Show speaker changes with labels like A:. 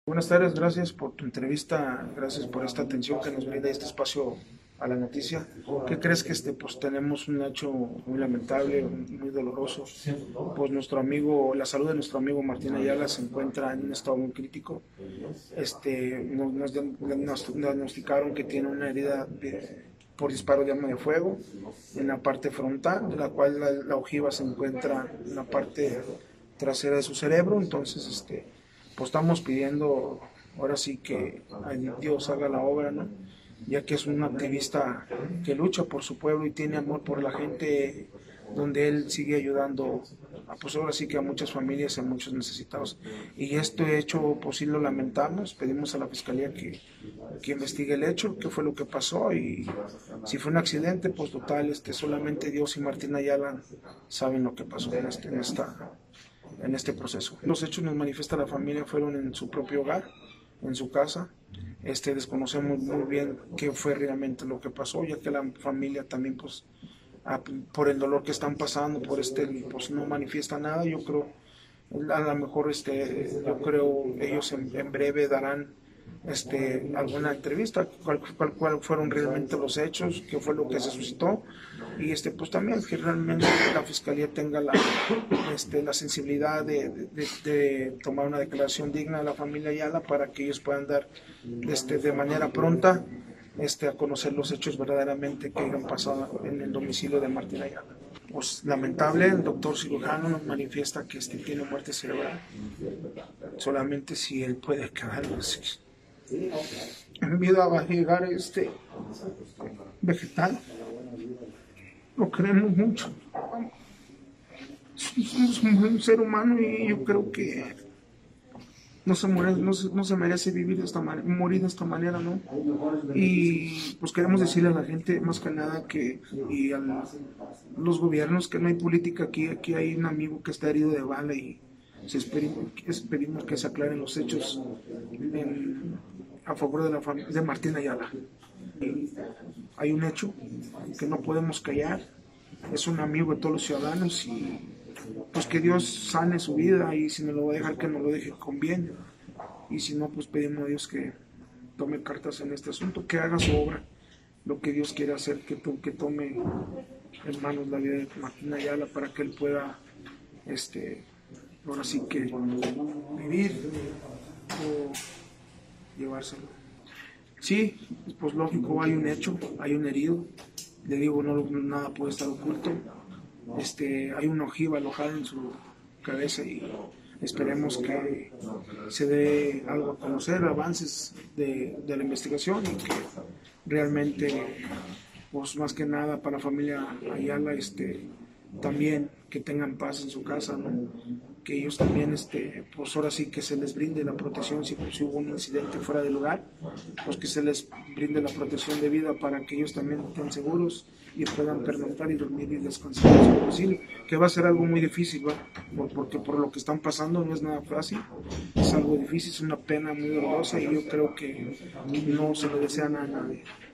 A: Buenas tardes, gracias por tu entrevista, gracias por esta atención que nos brinda este espacio a la noticia. ¿Qué crees que pues tenemos un hecho muy lamentable, muy doloroso? Pues la salud de nuestro amigo Martín Ayala se encuentra en un estado muy crítico. Nos diagnosticaron que tiene una herida por disparo de arma de fuego en la parte frontal, de la cual la ojiva se encuentra en la parte trasera de su cerebro. Entonces, pues estamos pidiendo ahora sí que Dios haga la obra, ¿no? Ya que es un activista que lucha por su pueblo y tiene amor por la gente, donde él sigue ayudando pues ahora sí que a muchas familias y a muchos necesitados. Y este hecho pues sí lo lamentamos, pedimos a la fiscalía que investigue el hecho, qué fue lo que pasó, y si fue un accidente, pues total, solamente Dios y Martín Ayala saben lo que pasó en este proceso. Los hechos, nos manifiesta la familia, fueron en su propio hogar, en su casa. Desconocemos muy bien qué fue realmente lo que pasó, ya que la familia también, pues, por el dolor que están pasando, pues no manifiesta nada. Yo creo, a lo mejor, yo creo ellos en breve darán alguna entrevista, cuál fueron realmente los hechos, qué fue lo que se suscitó, y pues también que realmente la fiscalía tenga la sensibilidad de tomar una declaración digna a la familia Ayala, para que ellos puedan dar de manera pronta a conocer los hechos verdaderamente que hayan pasado en el domicilio de Martín Ayala. Pues lamentable, el doctor cirujano nos manifiesta que tiene muerte cerebral, solamente si él puede quedar en vida va a llegar vegetal. Lo queremos mucho. Somos un ser humano y yo creo que no se merece vivir de esta manera, morir de esta manera, ¿no? Y pues queremos decirle a la gente, más que nada, y a los gobiernos, que no hay política aquí. Aquí hay un amigo que está herido de bala, y esperemos que se aclaren los hechos a favor de Martín Ayala. Hay un hecho que no podemos callar, es un amigo de todos los ciudadanos, y pues que Dios sane su vida, y si nos lo va a dejar, que nos lo deje con bien, y si no, pues pedimos a Dios que tome cartas en este asunto, que haga su obra, lo que Dios quiere hacer, que tome en manos la vida de Martín Ayala, para que él pueda ahora sí que vivir o llevárselo. Sí, pues lógico, hay un hecho, hay un herido, le digo, nada puede estar oculto. Hay una ojiva alojada en su cabeza, y esperemos que se dé algo a conocer, avances de la investigación, y que realmente, pues más que nada para la familia Ayala, también que tengan paz en su casa, ¿no? Que ellos también, pues ahora sí que se les brinde la protección, si hubo un incidente fuera del lugar, pues que se les brinde la protección de vida, para que ellos también estén seguros y puedan pernoctar y dormir y descansar lo más posible, que va a ser algo muy difícil, ¿va? Porque por lo que están pasando no es nada fácil, es algo difícil, es una pena muy dolorosa, y yo creo que no se lo desean a nadie.